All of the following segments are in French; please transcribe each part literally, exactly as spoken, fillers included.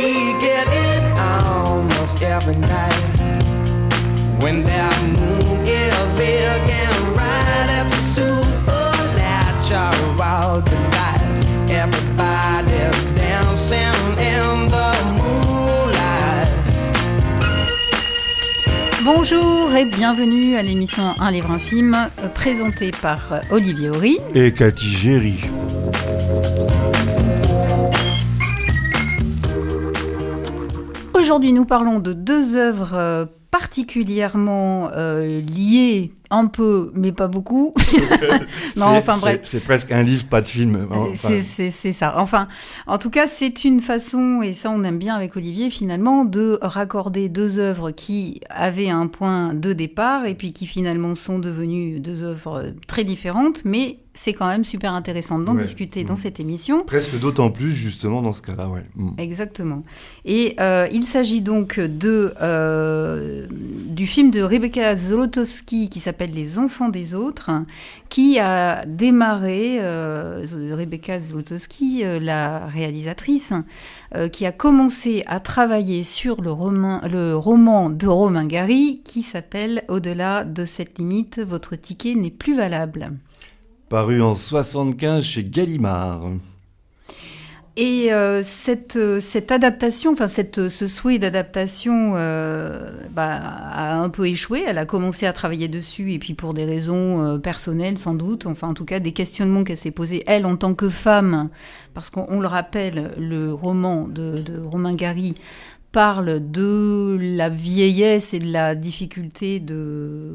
we get it almost every night. When that moon is big and bright, it's a supernatural delight. Everybody's dancing in the moonlight. Bonjour et bienvenue à l'émission Un livre, un film, euh, présentée par euh, Olivier Horry et Cathy Géry. Aujourd'hui, nous parlons de deux œuvres euh, particulièrement euh, liées, un peu, mais pas beaucoup. non, c'est, enfin bref. C'est, c'est presque un livre, pas de film. Enfin. C'est, c'est, c'est ça. Enfin, en tout cas, c'est une façon, et ça on aime bien avec Olivier finalement, de raccorder deux œuvres qui avaient un point de départ et puis qui finalement sont devenues deux œuvres très différentes, mais c'est quand même super intéressant d'en ouais. discuter mmh. dans cette émission. Presque d'autant plus, justement, dans ce cas-là, ouais. Mmh. Exactement. Et euh, il s'agit donc de, euh, du film de Rebecca Zlotowski qui s'appelle Les enfants des autres, qui a démarré, euh, Rebecca Zlotowski, euh, la réalisatrice, euh, qui a commencé à travailler sur le roman, le roman de Romain Gary qui s'appelle « Au-delà de cette limite, votre ticket n'est plus valable ». Paru en soixante-quinze chez Gallimard. Et euh, cette, cette adaptation, enfin cette, ce souhait d'adaptation euh, bah, a un peu échoué. Elle a commencé à travailler dessus et puis pour des raisons euh, personnelles sans doute, enfin en tout cas des questionnements qu'elle s'est posés, elle en tant que femme, parce qu'on on le rappelle, le roman de, de Romain Gary parle de la vieillesse et de la difficulté de...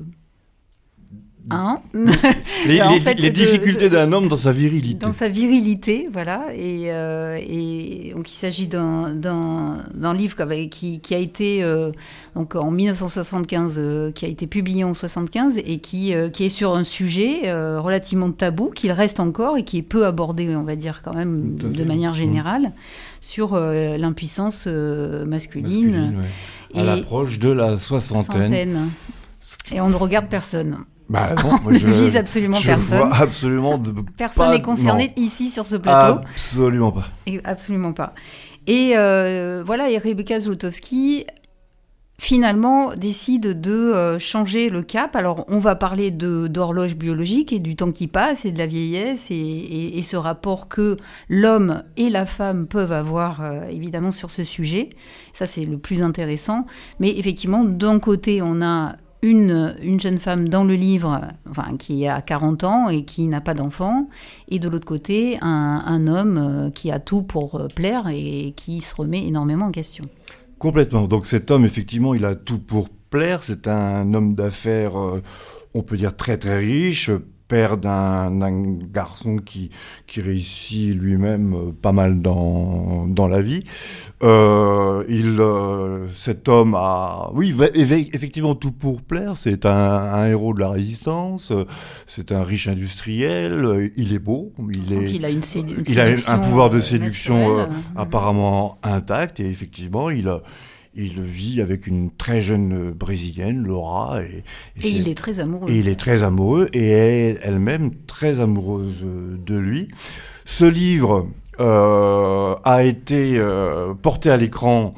Hein les, en fait, les, les difficultés de, de, d'un homme dans sa virilité. Dans sa virilité, voilà. Et, euh, et donc, il s'agit d'un, d'un, d'un livre qui, qui a été, euh, donc, en dix-neuf cent soixante-quinze, euh, qui a été publié en soixante-quinze et qui, euh, qui est sur un sujet euh, relativement tabou, qu'il reste encore et qui est peu abordé, on va dire, quand même, de fait. manière générale, mmh. sur euh, l'impuissance euh, masculine. masculine ouais. À et l'approche de la soixantaine. soixantaine. Et on ne regarde personne. Bah non, moi je ne vise absolument je personne. Vois absolument de, personne n'est concerné non. ici sur ce plateau. Absolument pas. Et absolument pas. Et euh, voilà, et Rebecca Zlotowski finalement décide de euh, changer le cap. Alors on va parler de d'horloge biologique et du temps qui passe et de la vieillesse et, et, et ce rapport que l'homme et la femme peuvent avoir euh, évidemment sur ce sujet. Ça c'est le plus intéressant. Mais effectivement, d'un côté on a Une, une jeune femme dans le livre, enfin, qui a quarante ans et qui n'a pas d'enfant, et de l'autre côté, un, un homme qui a tout pour plaire et qui se remet énormément en question. Complètement. Donc cet homme, effectivement, il a tout pour plaire. C'est un homme d'affaires, euh, on peut dire, très très riche, père d'un, d'un garçon qui, qui réussit lui-même euh, pas mal dans, dans la vie. Euh, il, euh, cet homme a, oui, effectivement tout pour plaire. C'est un, un héros de la résistance. C'est un riche industriel. Il est beau. Il, est, il a, une sé- une il a un pouvoir de séduction euh, mmh. apparemment intact. Et effectivement, il a Il vit avec une très jeune brésilienne, Laura. Et, et, et il est très amoureux. Et il est très amoureux et est elle-même très amoureuse de lui. Ce livre euh, a été euh, porté à l'écran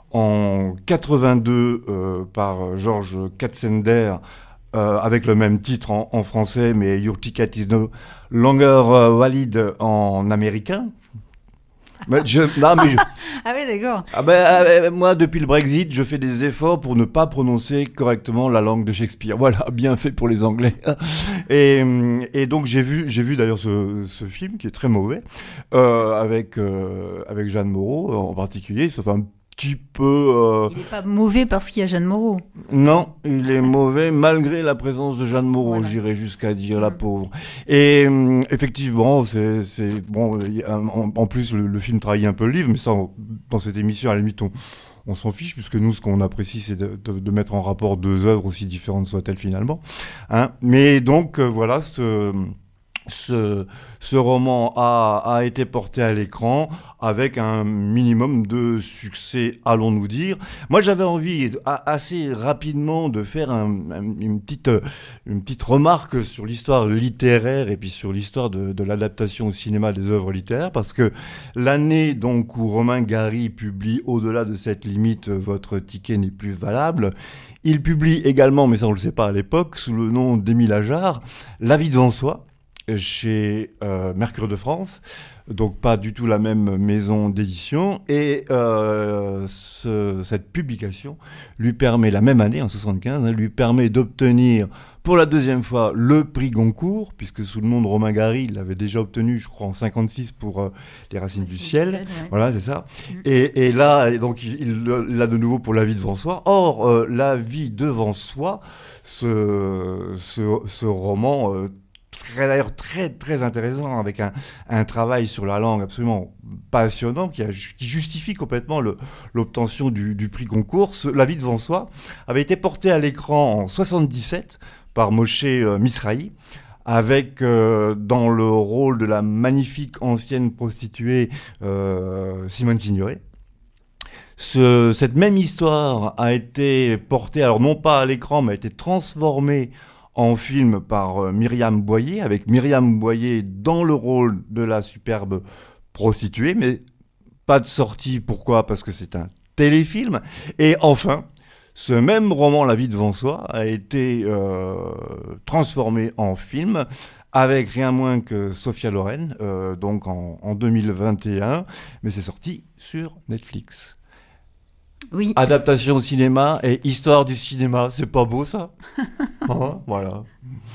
en quatre-vingt-deux euh, par Georges Katzender euh, avec le même titre en, en français, mais Your Ticket is no longer valid en américain. Mais je, non, mais je... ah oui, d'accord. Ah ben, euh, moi, depuis le Brexit, je fais des efforts pour ne pas prononcer correctement la langue de Shakespeare. Voilà, bien fait pour les Anglais. Et, et donc, j'ai vu, j'ai vu d'ailleurs ce, ce film qui est très mauvais, euh, avec, euh, avec Jeanne Moreau en particulier. Ça fait un petit peu... Euh... Il n'est pas mauvais parce qu'il y a Jeanne Moreau. Non, il est mauvais malgré la présence de Jeanne Moreau, voilà. J'irais jusqu'à dire, la pauvre. Et euh, effectivement, c'est, c'est bon. En, en plus, le, le film trahit un peu le livre, mais ça, dans cette émission, à la limite, on, on s'en fiche, puisque nous, ce qu'on apprécie, c'est de, de, de mettre en rapport deux œuvres, aussi différentes soient-elles finalement. Hein. Mais donc, euh, voilà, ce... Ce, ce roman a, a été porté à l'écran avec un minimum de succès, allons-nous dire. Moi, j'avais envie a, assez rapidement de faire un, un, une, petite, une petite remarque sur l'histoire littéraire et puis sur l'histoire de, de l'adaptation au cinéma des œuvres littéraires, parce que l'année donc où Romain Gary publie Au-delà de cette limite, votre ticket n'est plus valable, il publie également, mais ça on le sait pas à l'époque, sous le nom d'Émile Ajar, La vie devant soi, chez euh, Mercure de France, donc pas du tout la même maison d'édition, et euh, ce, cette publication lui permet, la même année, en soixante-quinze, hein, lui permet d'obtenir pour la deuxième fois le prix Goncourt, puisque sous le nom de Romain Gary, il l'avait déjà obtenu, je crois, en cinquante-six pour euh, Les Racines du ciel, ciel ouais. Voilà, c'est ça. Mmh. Et, et là, donc, il, il l'a de nouveau pour La vie devant soi. Or, euh, La vie devant soi, ce, ce, ce roman euh, Très, d'ailleurs très très intéressant, avec un, un travail sur la langue absolument passionnant qui, a, qui justifie complètement le, l'obtention du, du prix Goncourt. Ce, La vie devant soi avait été porté à l'écran en soixante-dix-sept par Moshe euh, Mizrahi, avec euh, dans le rôle de la magnifique ancienne prostituée euh, Simone Signoret. Ce, cette même histoire a été portée, alors non pas à l'écran, mais a été transformée en film par Myriam Boyer, avec Myriam Boyer dans le rôle de la superbe prostituée, mais pas de sortie. Pourquoi ? Parce que c'est un téléfilm. Et enfin, ce même roman, La vie devant soi, a été euh, transformé en film avec rien moins que Sophia Loren, euh, donc en, en deux mille vingt et un, mais c'est sorti sur Netflix. Oui. Adaptation au cinéma et histoire du cinéma, c'est pas beau ça ? Hein, voilà.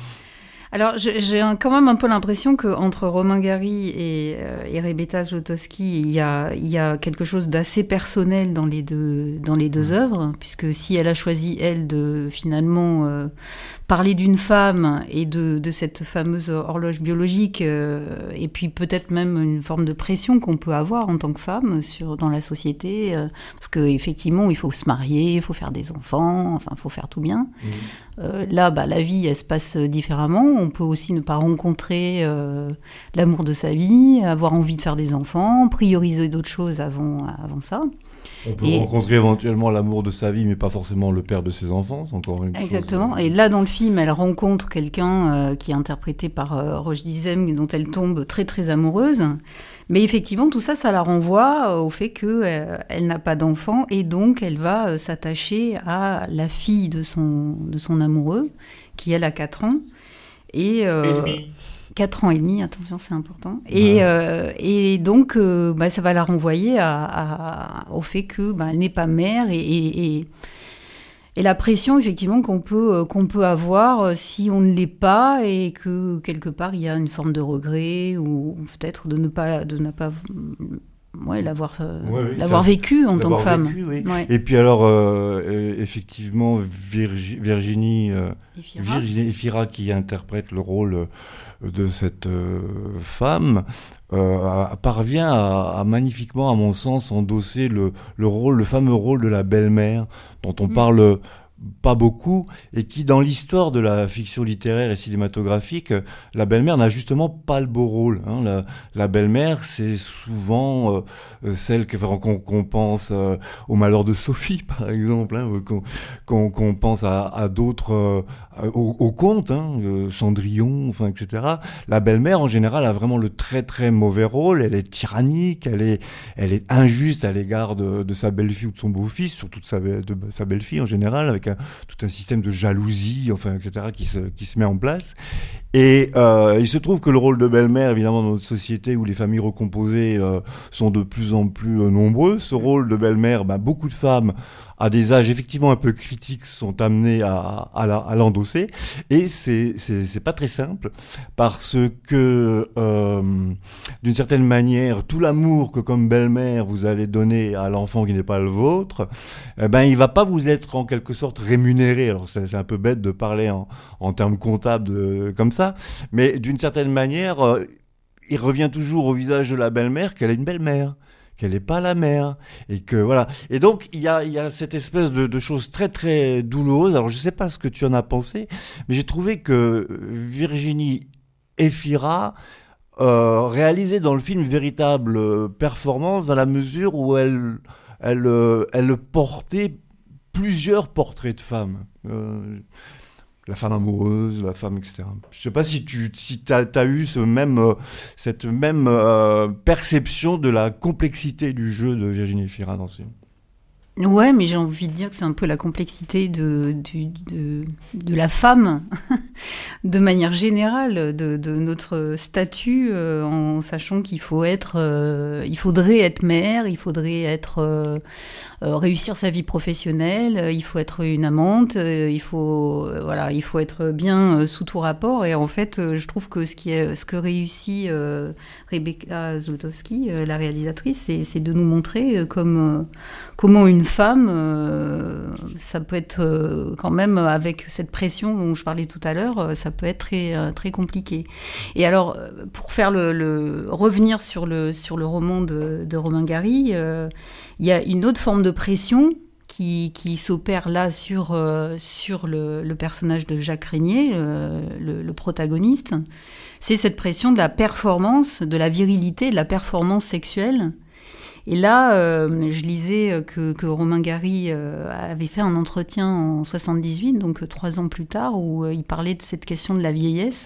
Alors j'ai, j'ai un, quand même un peu l'impression qu'entre Romain Gary et, euh, et Rebecca Zlotowski, il y a, il y a quelque chose d'assez personnel dans les deux, dans les deux œuvres, puisque si elle a choisi, elle, de finalement euh, parler d'une femme et de, de cette fameuse horloge biologique, euh, et puis peut-être même une forme de pression qu'on peut avoir en tant que femme sur, dans la société, euh, parce qu'effectivement, il faut se marier, il faut faire des enfants, enfin, il faut faire tout bien. Mmh. Euh, là, bah, la vie, elle se passe différemment. On peut aussi ne pas rencontrer euh, l'amour de sa vie, avoir envie de faire des enfants, prioriser d'autres choses avant, avant ça. On peut et... rencontrer éventuellement l'amour de sa vie, mais pas forcément le père de ses enfants, c'est encore une Exactement. chose. Et là, dans le film, elle rencontre quelqu'un euh, qui est interprété par euh, Roche Dizem, dont elle tombe très, très amoureuse. Mais effectivement, tout ça, ça la renvoie euh, au fait qu'elle euh, n'a pas d'enfant, et donc elle va euh, s'attacher à la fille de son, de son amoureux, qui elle a quatre ans. Et, euh, et quatre ans et demi, attention, c'est important. Et, ouais. euh, et donc, euh, bah, ça va la renvoyer à, à, au fait que bah, elle n'est pas mère, et, et, et, et la pression, effectivement, qu'on peut, qu'on peut avoir si on ne l'est pas, et que, quelque part, il y a une forme de regret, ou peut-être de ne pas... De ne pas Ouais, l'avoir, euh, ouais, oui, l'avoir vécu en tant que femme. Vécu, oui. Ouais. Et puis alors, euh, effectivement, Virgi- Virginie, euh, Efira. Virginie Efira, qui interprète le rôle de cette euh, femme, euh, parvient à, à magnifiquement, à mon sens, endosser le, le rôle, le fameux rôle de la belle-mère, dont on mmh. parle pas beaucoup, et qui, dans l'histoire de la fiction littéraire et cinématographique, la belle-mère n'a justement pas le beau rôle. Hein. La, la belle-mère, c'est souvent euh, celle que, qu'on, qu'on pense euh, au malheur de Sophie, par exemple, hein, qu'on, qu'on, qu'on pense à, à d'autres, euh, aux, aux contes, hein, euh, Cendrillon, enfin, et cetera. La belle-mère, en général, a vraiment le très très mauvais rôle. Elle est tyrannique, elle est, elle est injuste à l'égard de, de sa belle-fille ou de son beau-fils, surtout de sa, de sa belle-fille en général, avec un, tout un système de jalousie, enfin, et cetera, qui se, qui se met en place. Et euh, il se trouve que le rôle de belle-mère, évidemment, dans notre société où les familles recomposées euh, sont de plus en plus euh, nombreuses, ce rôle de belle-mère, bah, beaucoup de femmes à des âges effectivement un peu critiques sont amenées à, à, la, à l'endosser. Et c'est, c'est, c'est pas très simple, parce que euh, d'une certaine manière, tout l'amour que comme belle-mère vous allez donner à l'enfant qui n'est pas le vôtre, eh ben il va pas vous être en quelque sorte rémunéré. Alors c'est, c'est un peu bête de parler en, en termes comptables de, comme ça, mais d'une certaine manière, euh, il revient toujours au visage de la belle-mère qu'elle est une belle-mère, qu'elle n'est pas la mère, et que voilà. Et donc il y a, il y a cette espèce de, de chose très très douloureuse. Alors je sais pas ce que tu en as pensé, mais j'ai trouvé que Virginie Efira euh, réalisait dans le film une véritable euh, performance dans la mesure où elle, elle, euh, elle portait plusieurs portraits de femmes. Euh, la femme amoureuse, la femme, et cetera. Je ne sais pas si tu si t'as, t'as eu ce même, euh, cette même euh, perception de la complexité du jeu de Virginie Efira dans ce film. Ouais, mais j'ai envie de dire que c'est un peu la complexité de, du, de, de la femme, de manière générale, de, de notre statut, euh, en sachant qu'il faut être, euh, il faudrait être mère, il faudrait être euh, euh, réussir sa vie professionnelle, euh, il faut être une amante, euh, il faut, euh, voilà, il faut être bien euh, sous tout rapport. Et en fait, euh, je trouve que ce qui est, ce que réussit euh, Rebecca Zlotowski, euh, la réalisatrice, c'est, c'est de nous montrer euh, comme euh, comment une femme, euh, ça peut être euh, quand même, avec cette pression dont je parlais tout à l'heure, euh, ça peut être très, euh, très compliqué. Et alors, pour faire le, le revenir sur le, sur le roman de, de Romain Gary, il euh, y a une autre forme de pression qui, qui s'opère là sur, euh, sur le, le personnage de Jacques Régnier, le, le, le protagoniste. C'est cette pression de la performance, de la virilité, de la performance sexuelle. Et là, euh, je lisais que, que Romain Gary euh, avait fait un entretien en soixante-dix-huit, donc trois ans plus tard, où euh, il parlait de cette question de la vieillesse.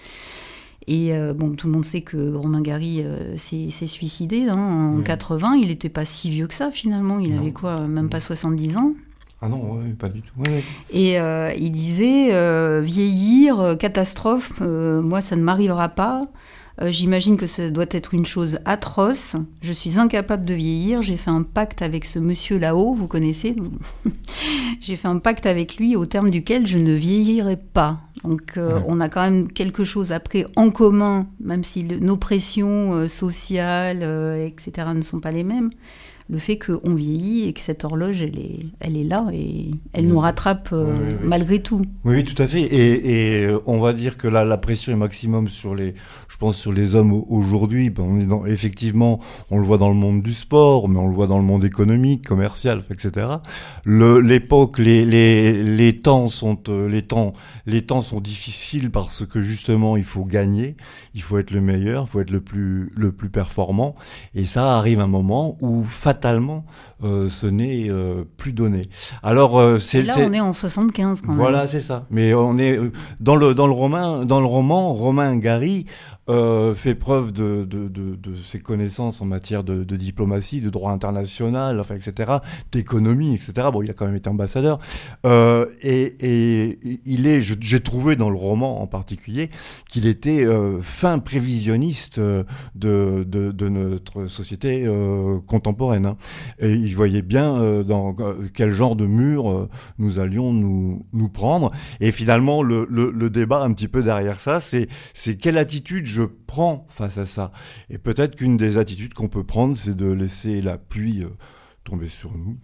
Et euh, bon, tout le monde sait que Romain Gary euh, s'est, s'est suicidé hein, en oui. quatre-vingts. Il n'était pas si vieux que ça, finalement. Il non. avait quoi, même pas soixante-dix ans. Ah non, ouais, pas du tout. Ouais, ouais. Et euh, il disait euh, vieillir, euh, catastrophe, euh, moi ça ne m'arrivera pas. Euh, j'imagine que ça doit être une chose atroce. Je suis incapable de vieillir. J'ai fait un pacte avec ce monsieur là-haut, vous connaissez. J'ai fait un pacte avec lui au terme duquel je ne vieillirai pas. Donc euh, ouais. on a quand même quelque chose après en commun, même si le, nos pressions euh, sociales, euh, et cetera ne sont pas les mêmes. Le fait qu'on vieillit et que cette horloge, elle est, elle est là et elle nous rattrape euh, oui, oui, oui. malgré tout. Oui, oui, tout à fait. Et, et on va dire que là, la pression est maximum sur les, je pense, sur les hommes aujourd'hui. On est dans, effectivement, on le voit dans le monde du sport, mais on le voit dans le monde économique, commercial, et cetera. Le, l'époque, les, les, les temps sont, les temps, les temps sont difficiles parce que justement, il faut gagner, il faut être le meilleur, il faut être le plus, le plus performant. Et ça arrive un moment où fatalement, euh, ce n'est euh, plus donné. Alors, euh, c'est, et là, c'est... on est en soixante-quinze quand même. Voilà, c'est ça. Mais on est dans le dans le roman, dans le roman, Romain Gary euh, fait preuve de de de, de ses connaissances en matière de, de diplomatie, de droit international, enfin, et cetera, d'économie, et cetera. Bon, il a quand même été ambassadeur. Euh, et, et il est, je, j'ai trouvé dans le roman en particulier qu'il était euh, fin prévisionniste de de de notre société euh, contemporaine. Hein. Et il voyait bien euh, dans quel genre de mur euh, nous allions nous nous prendre. Et finalement, le, le, le débat un petit peu derrière ça, c'est c'est quelle attitude je prends face à ça. Et peut-être qu'une des attitudes qu'on peut prendre, c'est de laisser la pluie euh, tomber sur nous.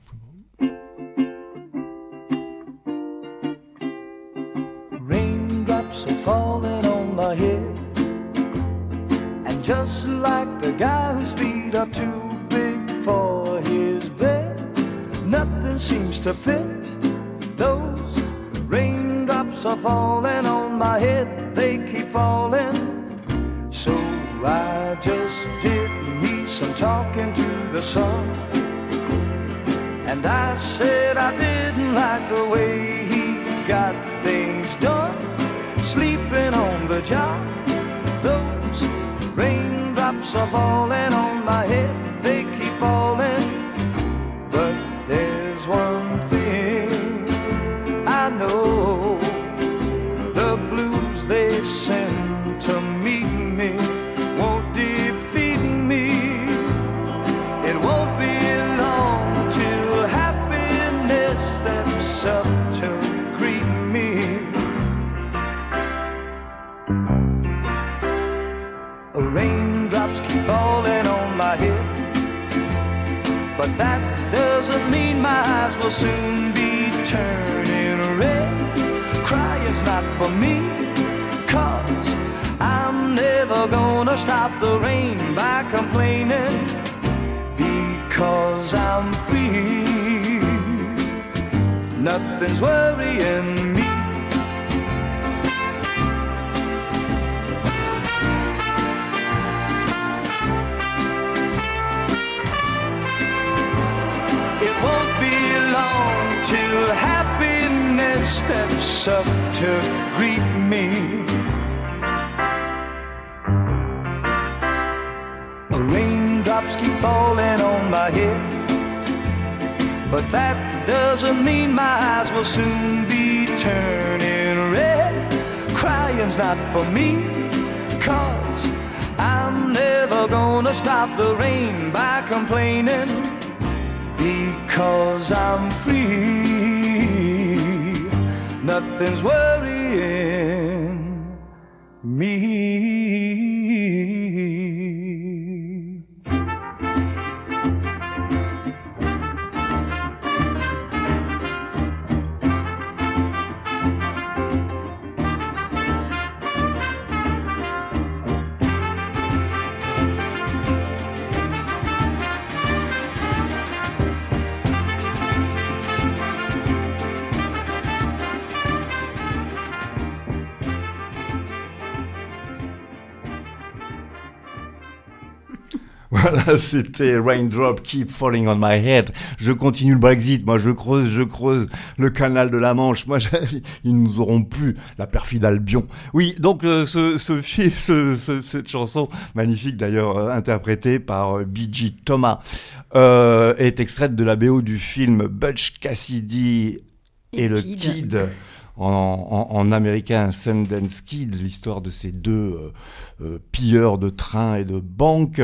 Raindrops are falling on my head, and just like the guy whose feet are too big for his bed, nothing seems to fit. Those raindrops are falling on my head, they keep falling. So I just did me some talking to the sun, and I said I didn't like the way he got things done, sleeping on the job. Those raindrops are falling on my head, they keep falling. But there's one thing I know, the blues they send to meet me won't defeat me. It won't be long till happiness steps up to greet me. Raindrops keep falling on my head, but that doesn't mean my eyes will soon be turning red. Crying's not for me, 'cause I'm never gonna stop the rain by complaining, because I'm free. Nothing's worrying me. looks up to greet me. Raindrops keep falling on my head, but that doesn't mean my eyes will soon be turning red. Crying's not for me, 'cause I'm never gonna stop the rain by complaining, because I'm free. Nothing's worrying me. Voilà, c'était Raindrop Keep Falling on My Head. Je continue le Brexit, moi je creuse, je creuse le canal de la Manche. Moi, ils nous auront plus, la perfide Albion. Oui, donc euh, ce, ce, ce, ce, cette chanson, magnifique d'ailleurs, euh, interprétée par euh, B G Thomas, euh, est extraite de la B O du film Butch Cassidy et, et le Kid. Kid. En, en, en américain, Sundance Kid, l'histoire de ces deux euh, euh, pilleurs de trains et de banques,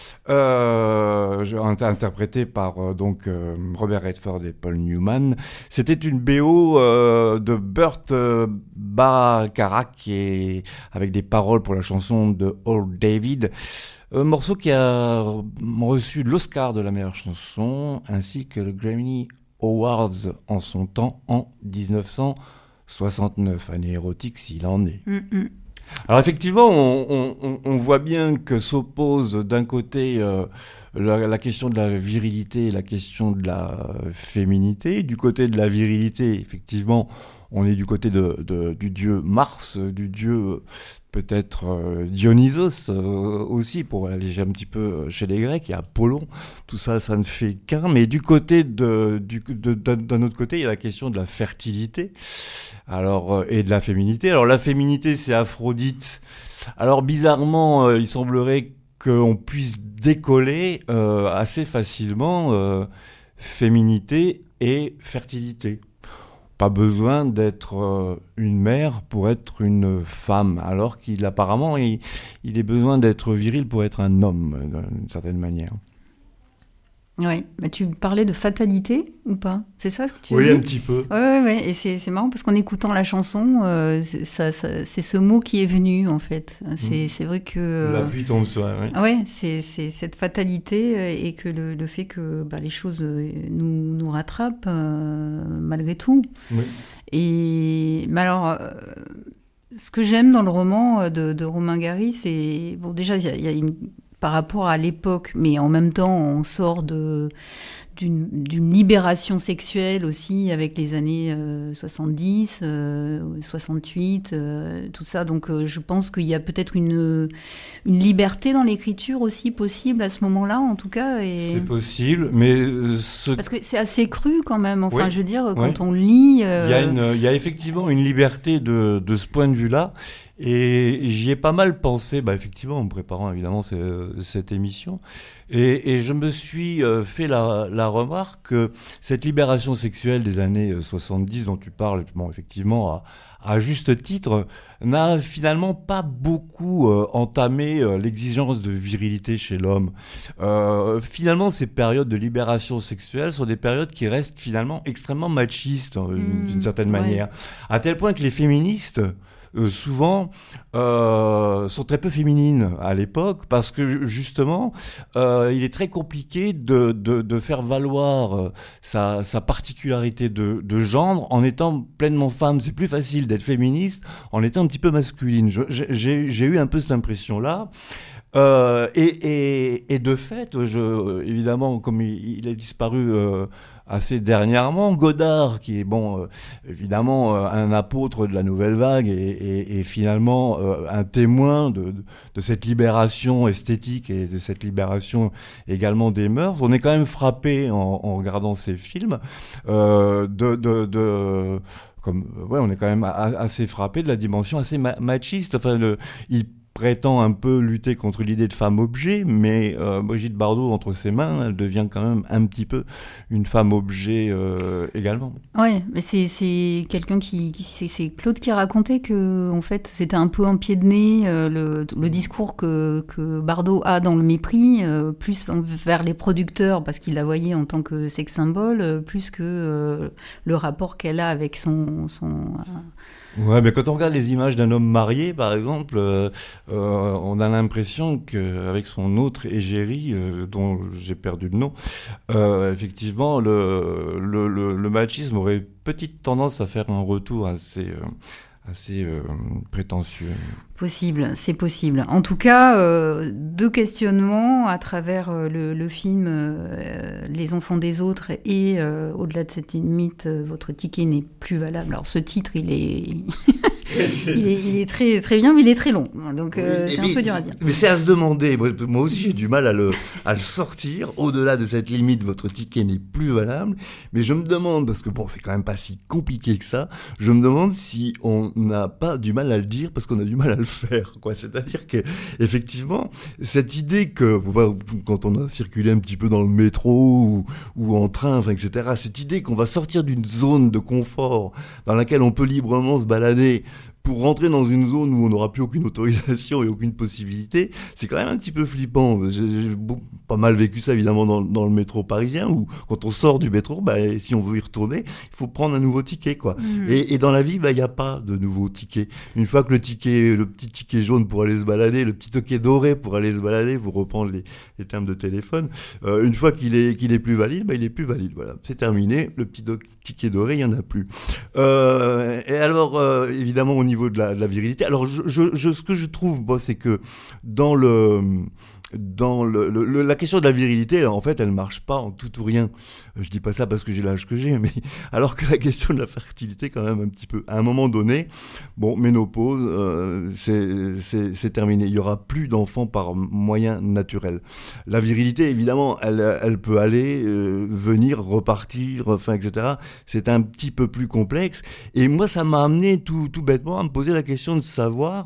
euh, interprété par euh, donc euh, Robert Redford et Paul Newman. C'était une B O euh, de Burt euh, Bacharach et avec des paroles pour la chanson de Old David. Un morceau qui a reçu l'Oscar de la meilleure chanson ainsi que le Grammy Awards en son temps en dix-neuf cent soixante-neuf, année érotique s'il en est. Mm-mm. Alors effectivement, on, on, on voit bien que s'oppose d'un côté euh, la, la question de la virilité et la question de la féminité. Du côté de la virilité, effectivement, on est du côté de, de, du dieu Mars, du dieu peut-être euh, Dionysos euh, aussi, pour aller un petit peu chez les Grecs, et Apollon, tout ça, ça ne fait qu'un. Mais du côté de, du, de, d'un autre côté, il y a la question de la fertilité, alors euh, et de la féminité. Alors la féminité, c'est Aphrodite. Alors bizarrement, euh, il semblerait qu'on puisse décoller euh, assez facilement euh, féminité et fertilité. Pas besoin d'être euh, une mère pour être une femme, alors qu'il apparemment il, il est besoin d'être viril pour être un homme, d'une certaine manière. Oui, bah tu parlais de fatalité ou pas ? C'est ça ce que tu Oui, as dit ? un petit peu. Oui, ouais, ouais. Et c'est, c'est marrant parce qu'en écoutant la chanson, euh, c'est, ça, ça, c'est ce mot qui est venu en fait. C'est, mmh. c'est vrai que... Euh, La pluie tombe sur elle, oui. Oui, c'est, c'est cette fatalité et que le, le fait que bah, les choses nous, nous rattrapent euh, malgré tout. Oui. Et mais alors... Euh, ce que j'aime dans le roman de, de Romain Gary, c'est... Bon, déjà, il y a, y a une... par rapport à l'époque, mais en même temps, on sort de, d'une, d'une libération sexuelle aussi avec les années euh, soixante-dix, euh, soixante-huit, euh, tout ça. Donc, euh, je pense qu'il y a peut-être une, une liberté dans l'écriture aussi possible à ce moment-là, en tout cas. Et... C'est possible, mais... Ce... Parce que c'est assez cru quand même. Enfin, oui, je veux dire, quand oui. on lit... Euh... Il y a une, il y a effectivement une liberté de, de ce point de vue-là. Et j'y ai pas mal pensé, bah effectivement, en préparant évidemment cette, cette émission, et, et je me suis fait la, la remarque que cette libération sexuelle des années soixante-dix dont tu parles, bon effectivement à, à juste titre, n'a finalement pas beaucoup euh, entamé euh, l'exigence de virilité chez l'homme. Euh, finalement, ces périodes de libération sexuelle sont des périodes qui restent finalement extrêmement machistes euh, mmh, d'une certaine ouais. manière, à tel point que les féministes Euh, souvent euh, sont très peu féminines à l'époque parce que justement euh, il est très compliqué de, de, de faire valoir euh, sa, sa particularité de, de genre en étant pleinement femme. C'est plus facile d'être féministe en étant un petit peu masculine. Je, j'ai, j'ai eu un peu cette impression-là. Euh, et, et, et de fait, je, évidemment, comme il, il a disparu euh, assez dernièrement, Godard, qui est bon, euh, évidemment euh, un apôtre de la nouvelle vague et, et, et finalement euh, un témoin de, de, de cette libération esthétique et de cette libération également des mœurs. On est quand même frappé en, en regardant ces films euh, de, de, de comme ouais, on est quand même a, assez frappé de la dimension assez ma- machiste. Enfin, le, il prétend un peu lutter contre l'idée de femme-objet, mais euh, Brigitte Bardot, entre ses mains, elle devient quand même un petit peu une femme-objet euh, également. Oui, mais c'est, c'est quelqu'un qui... qui c'est, c'est Claude qui racontait que, en fait, c'était un peu un pied de nez, euh, le, le discours que, que Bardot a dans Le Mépris, euh, plus vers les producteurs, parce qu'il la voyait en tant que sex symbole, euh, plus que euh, le rapport qu'elle a avec son... son euh, Ouais, mais quand on regarde les images d'un homme marié, par exemple, euh, euh, on a l'impression qu'avec son autre égérie, euh, dont j'ai perdu le nom, euh, effectivement, le, le, le, le machisme aurait petite tendance à faire un retour assez, euh, assez euh, prétentieux. Possible, c'est possible. En tout cas, euh, deux questionnements à travers euh, le, le film euh, Les enfants des autres et euh, au-delà de cette limite, euh, votre ticket n'est plus valable. Alors ce titre, il est, il est, il est très, très bien, mais il est très long. Donc euh, Oui, c'est puis, un peu dur à dire. Mais c'est à se demander. Moi, moi aussi, j'ai du mal à le, à le sortir. Au-delà de cette limite, votre ticket n'est plus valable. Mais je me demande, parce que bon, c'est quand même pas si compliqué que ça, je me demande si on n'a pas du mal à le dire parce qu'on a du mal à le faire, quoi. C'est-à-dire que, effectivement, cette idée que, quand on a circulé un petit peu dans le métro ou, ou en train, enfin, et cetera, cette idée qu'on va sortir d'une zone de confort dans laquelle on peut librement se balader pour rentrer dans une zone où on n'aura plus aucune autorisation et aucune possibilité, c'est quand même un petit peu flippant. J'ai, j'ai pas mal vécu ça, évidemment, dans, dans le métro parisien, où quand on sort du métro, bah, si on veut y retourner, il faut prendre un nouveau ticket, quoi. Mmh. Et, et dans la vie, bah, il n'y a pas de nouveau ticket. Une fois que le ticket, le petit ticket jaune pour aller se balader, le petit ticket doré pour aller se balader, pour reprendre les, les termes de téléphone, euh, une fois qu'il est, qu'il est plus valide, bah, il est plus valide, voilà. C'est terminé. Le petit do- ticket doré, il n'y en a plus. Euh, et alors, euh, évidemment, on y niveau de la, de la virilité. Alors, je, je, je, ce que je trouve, bon, c'est que dans le, dans le, le, la question de la virilité, en fait, elle marche pas en tout ou rien. Je dis pas ça parce que j'ai l'âge que j'ai, mais alors que la question de la fertilité, quand même, un petit peu. À un moment donné, bon, ménopause, euh, c'est, c'est, c'est terminé. Il y aura plus d'enfants par moyen naturel. La virilité, évidemment, elle, elle peut aller, euh, venir, repartir, enfin, et cetera. C'est un petit peu plus complexe. Et moi, ça m'a amené tout, tout bêtement à me poser la question de savoir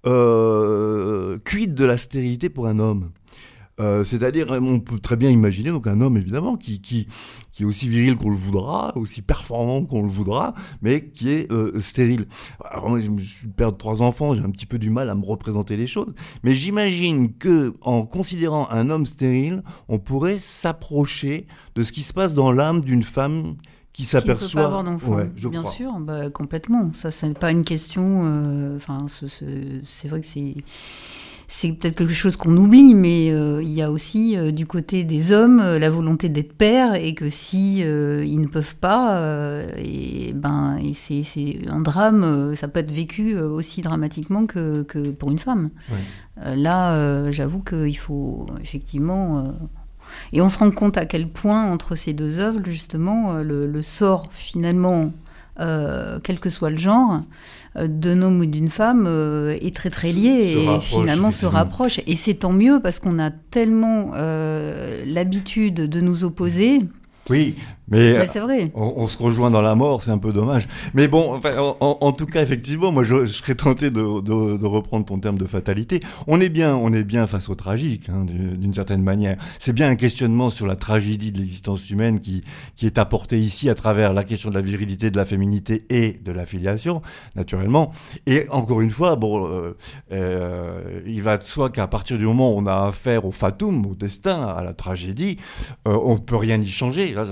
euh, quid de la stérilité pour un homme. Euh, c'est-à-dire, on peut très bien imaginer donc un homme évidemment qui qui qui est aussi viril qu'on le voudra, aussi performant qu'on le voudra, mais qui est euh, stérile. Alors moi, je me suis père de trois enfants, j'ai un petit peu du mal à me représenter les choses, mais j'imagine que en considérant un homme stérile, on pourrait s'approcher de ce qui se passe dans l'âme d'une femme qui s'aperçoit. Qui ne peut pas avoir d'enfant. Ouais, je bien crois. sûr, bah, complètement. Ça, c'est pas une question. Enfin, euh, ce, ce, c'est vrai que c'est. C'est peut-être quelque chose qu'on oublie, mais euh, il y a aussi euh, du côté des hommes euh, la volonté d'être père, et que si euh, ils ne peuvent pas, euh, et ben et c'est, c'est un drame. Euh, ça peut être vécu euh, aussi dramatiquement que, que pour une femme. Ouais. Euh, là, euh, j'avoue qu'il faut effectivement. Euh, et on se rend compte à quel point entre ces deux œuvres, justement, euh, le, le sort finalement. Euh, quel que soit le genre, euh, d'un homme ou d'une femme, euh, est très très lié se et rapproche, finalement se rapproche. Et c'est tant mieux parce qu'on a tellement euh, l'habitude de nous opposer. Oui, mais bah, c'est vrai. On, on se rejoint dans la mort, c'est un peu dommage. Mais bon, enfin, en, en tout cas, effectivement, moi, je, je serais tenté de, de, de reprendre ton terme de fatalité. On est bien, on est bien face au tragique, hein, d'une certaine manière. C'est bien un questionnement sur la tragédie de l'existence humaine qui, qui est apporté ici à travers la question de la virilité, de la féminité et de la filiation, naturellement. Et encore une fois, bon, euh, euh, il va de soi qu'à partir du moment où on a affaire au fatum, au destin, à la tragédie, euh, on ne peut rien y changer. Là, c'est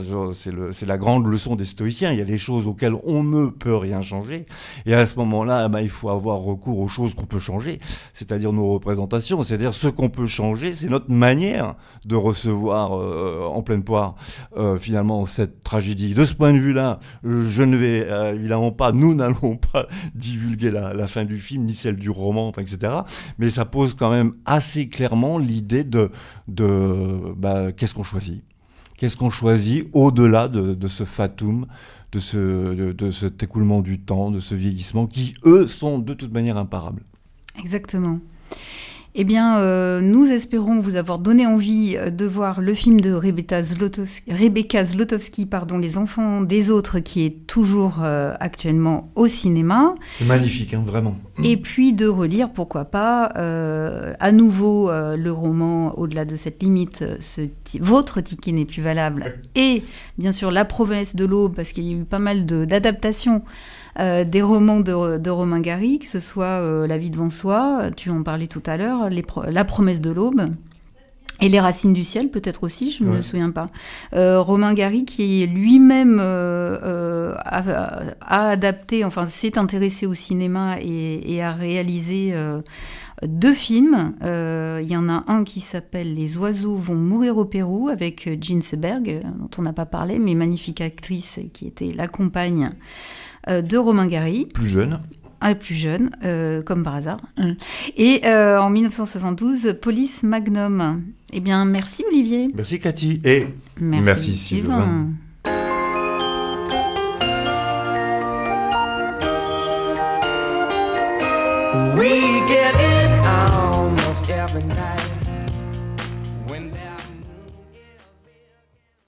c'est, le, c'est la grande leçon des stoïciens. Il y a les choses auxquelles on ne peut rien changer. Et à ce moment-là, ben, il faut avoir recours aux choses qu'on peut changer, c'est-à-dire nos représentations. C'est-à-dire ce qu'on peut changer, c'est notre manière de recevoir euh, en pleine poire euh, finalement cette tragédie. De ce point de vue-là, je ne vais euh, évidemment pas, nous n'allons pas divulguer la, la fin du film, ni celle du roman, enfin, et cetera. Mais ça pose quand même assez clairement l'idée de, de bah, qu'est-ce qu'on choisit. Qu'est-ce qu'on choisit au-delà de, de ce fatum, de, ce, de, de cet écoulement du temps, de ce vieillissement, qui, eux, sont de toute manière imparables. Exactement. Eh bien, euh, nous espérons vous avoir donné envie de voir le film de Rebecca Zlotowski, Rebecca Zlotowski, pardon, Les enfants des autres, qui est toujours euh, actuellement au cinéma. C'est magnifique, hein, vraiment. Et puis de relire, pourquoi pas, euh, à nouveau euh, le roman Au-delà de cette limite, ce t- votre ticket n'est plus valable. Et bien sûr La promesse de l'aube, parce qu'il y a eu pas mal de, d'adaptations Euh, des romans de, de Romain Gary, que ce soit euh, La vie devant soi, tu en parlais tout à l'heure, les pro- La promesse de l'aube, et Les racines du ciel, peut-être aussi, je ne ouais. me souviens pas. Euh, Romain Gary, qui lui-même euh, euh, a, a adapté, enfin s'est intéressé au cinéma et, et a réalisé euh, deux films. Il euh, y en a un qui s'appelle Les oiseaux vont mourir au Pérou, avec Jean Seberg, dont on n'a pas parlé, mais magnifique actrice, qui était la compagne de Romain Gary. Plus jeune. Ah, plus jeune, euh, comme par hasard. Et euh, en dix-neuf cent soixante-douze, Police Magnum. Eh bien, merci Olivier. Merci Cathy. Et merci, merci Sylvain. We get it almost every night.